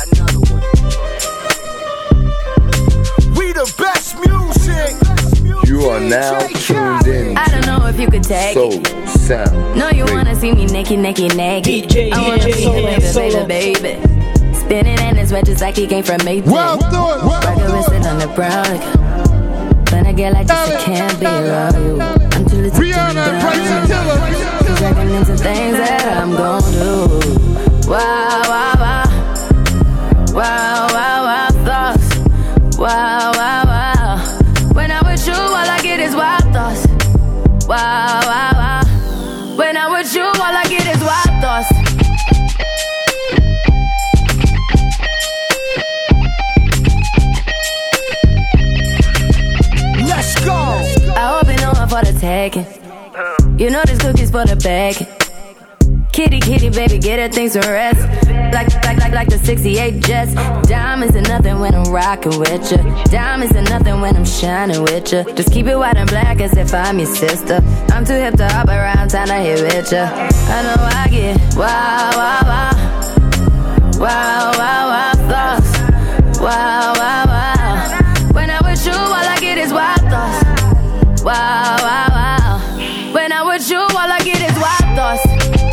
We the best music. You are now tuned in. I don't know if you could take Soul it. Sound. No, you wanna see me naked. DJ, I wanna see you, baby. Spinning in his red just like he came from Mayfield. Well done. Rocket with it on the brown. When I get like this, I can't be around you. I'm too little to Rihanna, Bryson Tiller. Cause I can into things that I'm gon' do. Wow, wow, wow. Wow, wow, wow, wow. When I'm with you, all I get is wild thoughts. Let's go. I hope you know I'm for the taking. You know this cookie's for the bag. Kitty, kitty, baby, get her things to rest. Like the 68 Jets. Diamonds are nothing when I'm rocking with ya. Diamonds are nothing when I'm shining with ya. Just keep it white and black as if I'm your sister. I'm too hip to hop around, time to hit with ya. I know I get wow, wow, wow. Wow, wow, wow, thoughts. Wow, wow, wow. When I'm with you, all I get is wild thoughts. Wow, wow, wow. When I'm with you, all I get is wild thoughts.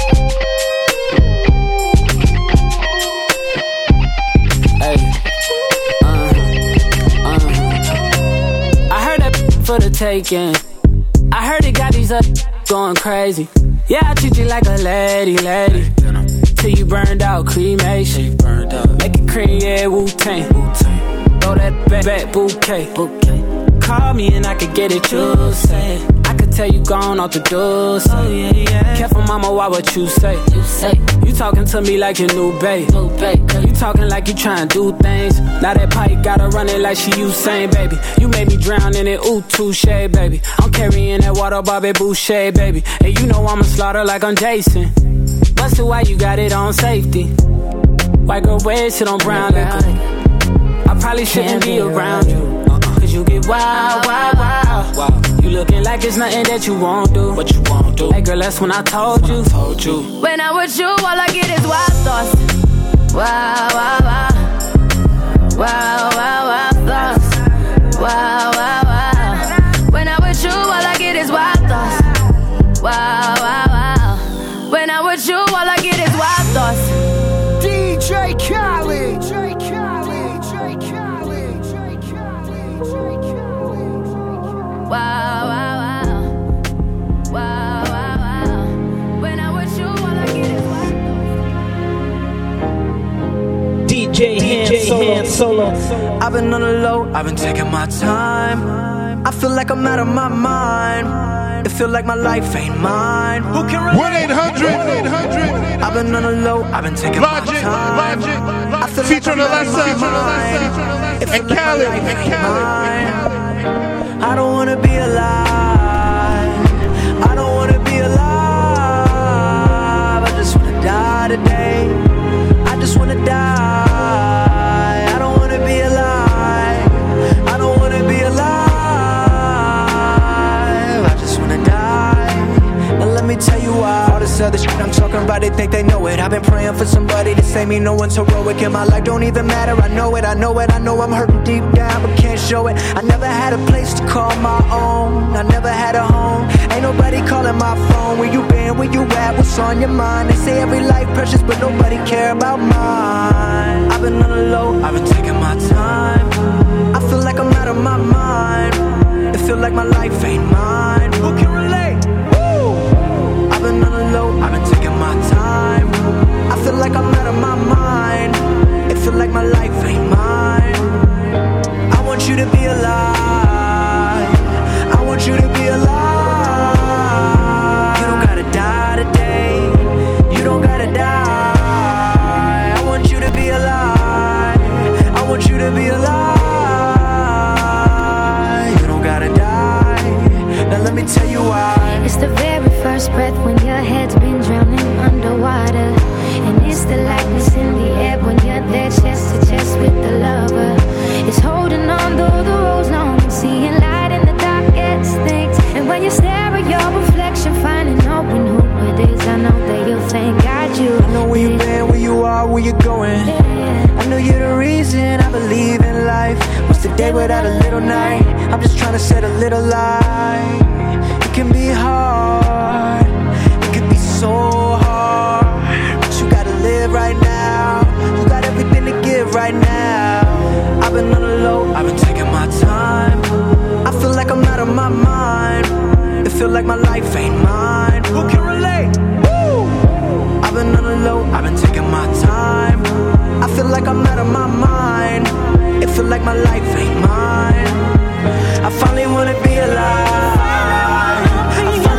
For the taking, I heard it got these going crazy. Yeah, I treat you like a lady, till you burned out, cremation. Make it cream, yeah, Wu-Tang. Throw that back bouquet. Call me and I could get it, you say. I could tell you gone off the door. Oh yeah, yeah. Careful, mama, why what you say? You talking to me like your new babe. You talking like you trying to do things. Now that pipe gotta run it like she Usain, baby. You made me drown in it, ooh, touche, baby. I'm carrying that water, Bobby Boucher, baby. And you know I'ma slaughter like I'm Jason. Busted, why you got it on safety? White girl wear shit on brown liquor. I probably shouldn't be around you. Cause you get wild, wild, wild. You looking like it's nothing that you won't do. What you won't do? Hey girl, that's when I told you. When I'm with you, all I get is wild thoughts. Wow, wow, wow. Wow, wow, wow, thoughts. Wow, wow, wow. When I'm with you, all I get is wild thoughts. Wow, wow, wow. When I'm with you, all I get is wild thoughts. DJ Khaled. Wow, wow, wow. Wow, wow, wow. When I'm with you, all I get is wild. DJ Han Solo. I've been on the low, I've been taking my time. I feel like I'm out of my mind. It feel like my life ain't mine. Who can relate? 1-800-800. I've been on the low, I've been taking my time. I feel feature like on the left side. And Khaled. I don't wanna be alive. I don't wanna be alive. I just wanna die today. I just wanna die. I don't wanna be alive. I don't wanna be alive. I just wanna die. Now let me tell you why. All this other shit I'm talking about, they think they know it. I've been praying for somebody to save me. No one's heroic in my life, don't even matter. I know it, I know it, I know I'm hurting deep down, but can't show it. I never had a place to call my own. I never had a home. Ain't nobody calling my phone. Where you been, where you at, what's on your mind? They say every life precious, but nobody care about mine. I've been on the low, I've been taking my time. I feel like I'm out of my mind. It feel like my life ain't mine. Who can relate? Woo! I've been on the low, I've been taking my time. I feel like I'm out of my mind. It feel like my life ain't mine. I want you to be alive. I want you to be alive. You don't gotta die today. You don't gotta die. I want you to be alive. I want you to be alive. You don't gotta die. Now let me tell you why. It's the very first breath when your head's been drowning underwater. And it's the lightness in the air when you're there chest to chest with the lover. It's holding on though the road's long and seeing light in the darkest things. And when you stare at your reflection, finding out when who it is, I know that you'll thank God you. I know where you've been, where you are, where you're going. I know you're the reason I believe in life. What's the day without a little night? I'm just trying to set a little light. It can be hard, it can be so hard, but you gotta live right now. You got everything to give right now. I've been on the low, I've been taking my time. I feel like I'm out of my mind. It feel like my life ain't mine. Who can relate? Woo! I've been on the low, I've been taking my time. I feel like I'm out of my mind. It feel like my life ain't mine. I finally wanna be alive. I finally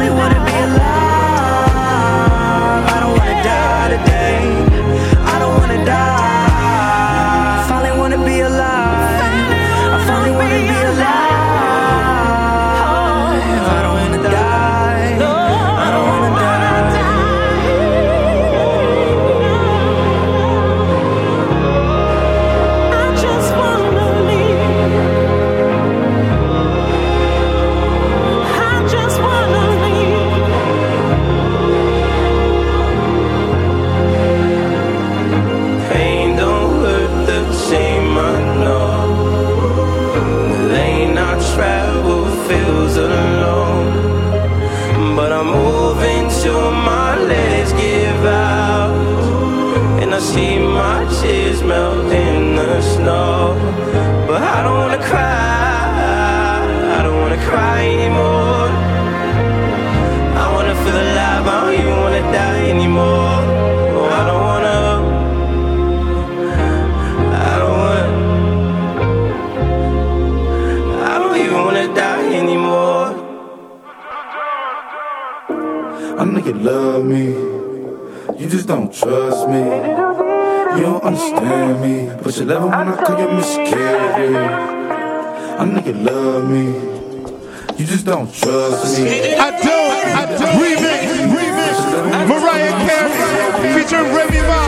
nigga love me, you just don't trust me. You don't understand me, but you love it when I call you miscarry. A nigga love me, you just don't trust me. I don't. Remix. Mariah Carey featuring Remy Ma.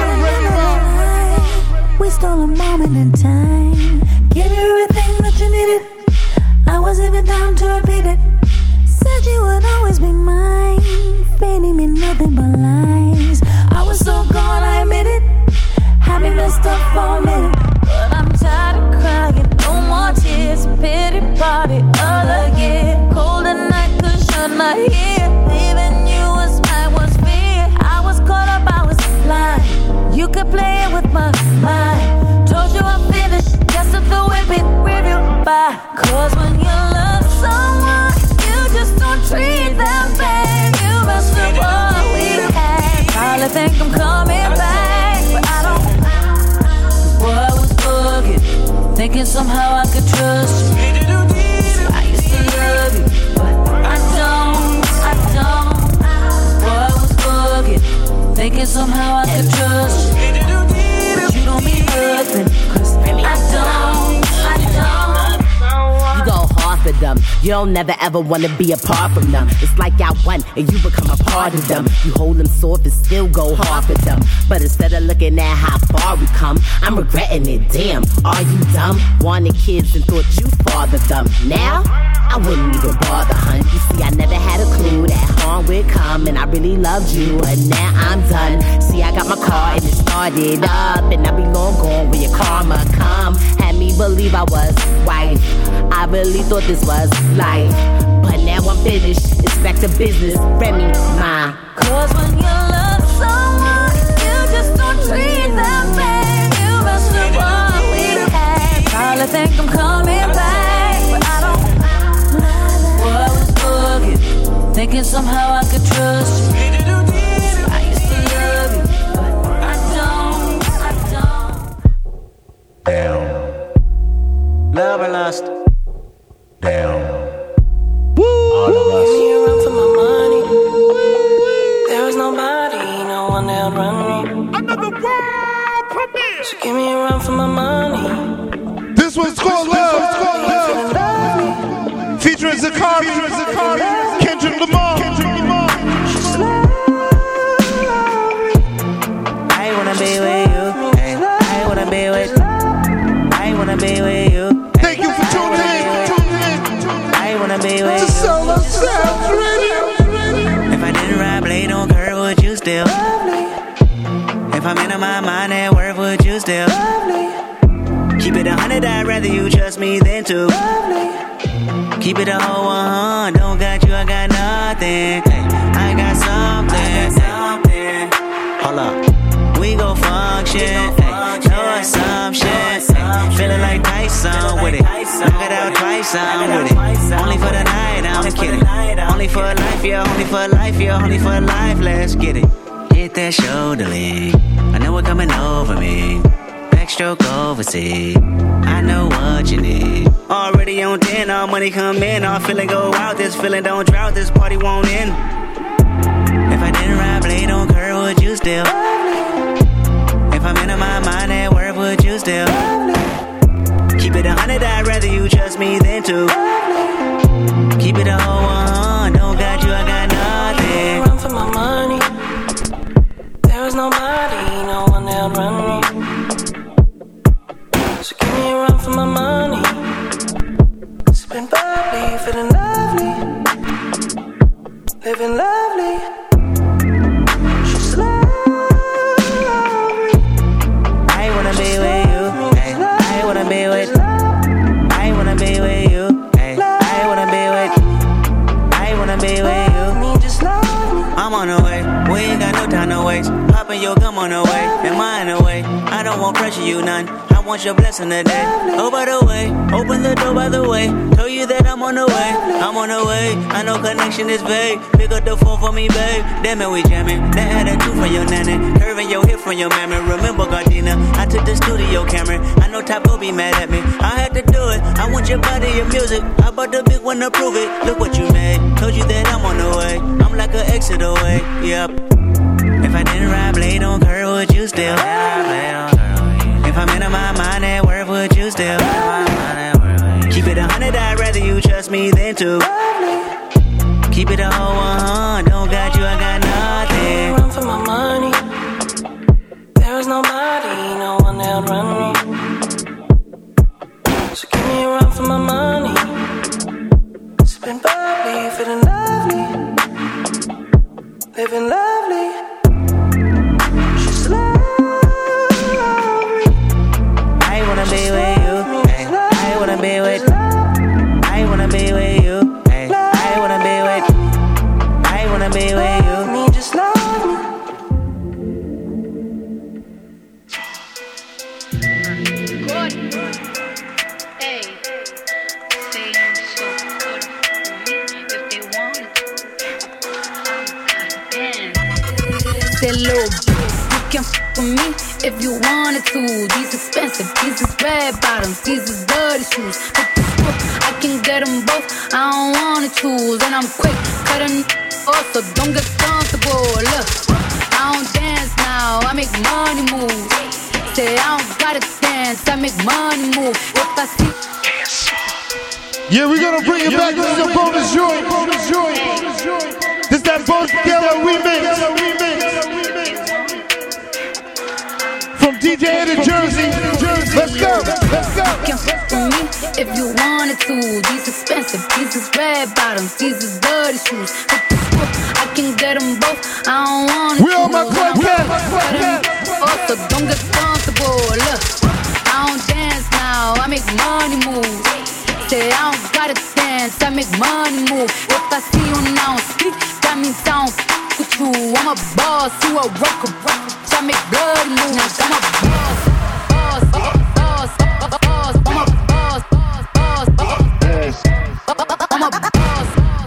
We stole a moment in time. Give you everything that you needed. I was even down to repeat it. Said you would always be mine. Feeding me nothing but lies. I was so gone, I admit it. Had me messed up for a minute. But I'm tired of crying. No more tears. Pity party all again. Colder night cause you're not here. Leaving you was my worst fear. I was caught up, I was blind. You could play it with my mind. Told you I'm finished. Just to throw it in review by. Cause when you love someone, you just don't treat them bad. You messed up all we had. Probably think I'm coming back, but I don't. Boy, I was bugging, thinking somehow I could trust you. I used to love you, but I don't. Boy, I was bugging, thinking somehow I could trust you. But you don't mean nothing, cause I don't. You go hard for them. You don't never ever wanna be apart from them. It's like I won and you become a part of them. You hold them soft and still go hard for them. But instead of looking at how far we come, I'm regretting it. Damn, are you dumb? Wanted kids and thought you fathered them. Now, I wouldn't even bother, hun. You see, I never had a clue that harm would come, and I really loved you, and now I'm done. See, I got my car and it started up, and I'll be long gone when your karma come. Had me believe I was wife. I really thought this was life, but now I'm finished. It's back to business. Remy Ma. Cause when you love someone, you just don't treat them bad. You messed up what we had. Probably think I'm coming back, but I don't. Boy, I was bugging, thinking somehow I could trust you. I used to love you, but I don't. Down. Love or lust? Down. Woo! All of us. You run for my money. There was nobody, no one that would run me. Another world premiere. So give me a run for my money. This one's called Love. Featuring Zakari, Kendrick Lamar. I wanna be with you. I wanna be with. I wanna be with you. Thank you for tuning in. I wanna be with you. Solo Sounds Radio. If I didn't ride blade on curve, would you still? If I'm in my mind at work, would you still? Keep it 100, I'd rather you trust me than to. Keep it a whole 100, don't got you, I got nothing. I got something. Hold up, we gon' function. No assumption. Feeling like Tyson with it. Knock it out twice, I'm with it. Only for the night, I'm kidding. Only for life, yeah, only for life, yeah, only for life, let's get it. Hit that shoulder lean, I know it coming over me. Backstroke overseas, I know what you need. Already on 10, all money come in, all feeling go out. This feeling don't drought, this party won't end. If I didn't ride blade on curve, would you still? If I'm in my mind at work, would you still? Keep it 100, I'd rather you trust me than to. Keep it a whole 100, don't got you, I got nothing. Run for my money. There was nobody, no one that would run me. So give me a run for my money. Sipping bubbly, feeling lovely. Living lovely. She's lovely. I wanna be with you. I wanna be with. I wanna be with you. I wanna be with. I wanna be with you. I'm on the way. We ain't got no time to waste. Poppin' your gum on the way. Am I in the way? I don't want pressure, you none. I want your blessing today. Oh, by the way, open the door by the way. Told you that I'm on the way, I'm on the way. I know connection is vague. Pick up the phone for me, babe. Damn it, we jamming. That attitude from your nanny, curving your hip from your mammy. Remember Gardena, I took the studio camera. I know Typo be mad at me. I had to do it. I want your body, your music. I bought the big one to prove it. Look what you made. Told you that I'm on the way. I'm like an exit away. Yep. If I didn't ride blade on curve, would you still? If I'm in my mind at work, would you still? Keep it 100, I'd rather you trust me than to. Keep it a whole 100, don't got you, I got nothing. Run for my money. There is nobody, no one that'll run me. So give me a run for my money. Sipping bubbly, feeling lovely, living lovely. She's lovely. I wanna be with you. Ay, I wanna be with. I wanna be with you. Ay, I wanna be with. I wanna be with you. Me, just love me. Good. Hey, say I'm so good for me if they want it. That little bitch, you can f with me if you wanted to. These expensive, these is red bottoms, these is dirty shoes. I can get them both, I don't wanna choose. And I'm quick, cutting off, so don't get comfortable. Look, I don't dance now, I make money move. Say I don't gotta dance, I make money move. If I see. Yeah, we're gonna bring it back. This is a bonus joint. This is that bonus Gala remix. From DJ Eddie Jersey. Let's go. You can fuck with me if you wanted to. These expensive, these is red bottoms, these is dirty shoes. I can get them both, I don't want it. We on my quartet. Also, don't get comfortable. Look, I don't dance now, I make money move. Say I don't gotta dance, I make money move. If I see you now speak, that means I don't f with you. I'm a boss, you a worker. I make bloody moves. I'm a boss. I'm a boss. I'm a boss.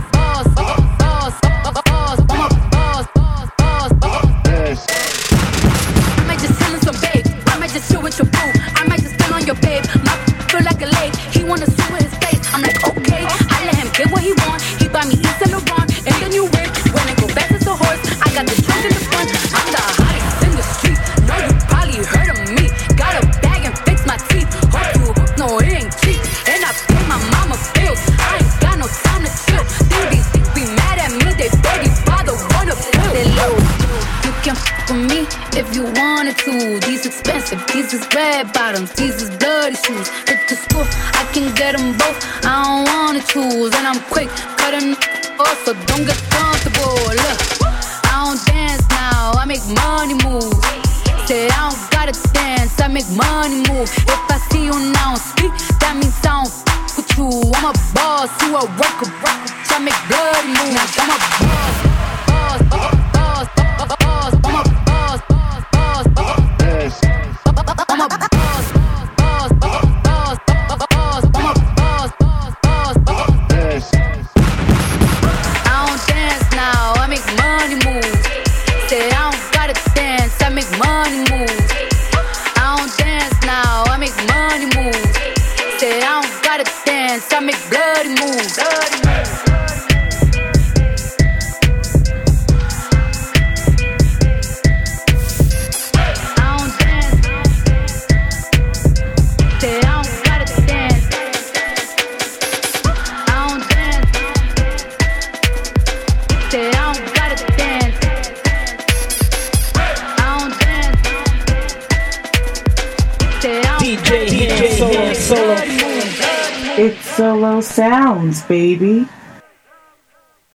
I might just tell him some babe. I might just chill with your boo. I might just stand on your babe. My feel like a lake. He wanna swim with his face. I'm like, okay. I let him get what he want. He buy me East and Laurent and the new whip. When I go back to the horse, I got the trunk in the front. I'm the hottest in the street. Know you probably heard of me. Got a bag and fix my teeth. Hope you no, it ain't cheap. And I pay my mama bills. I ain't got no time to chill. These be mad at me. They baby father wanna pill. They low. You can f with me if you wanted to. These expensive, these is red bottoms, these is dirty shoes. Hit the school, I can get them both, I don't wanna choose. And I'm quick, cutting off, so don't get comfortable. Look, I don't dance now, I make money move. Say I don't gotta dance, I make money move. If I see you now speak, that means I don't f with you. I'm a boss, you a worker, I make bloody moves. I'm a boss. I'm a boss. I'm a boss. I don't dance now, I make money move. Say I don't gotta dance, I make money move. I don't dance now, I make money move. Say I don't gotta dance, I make bloody moves. DJ Solo. It's Solo Sounds, baby.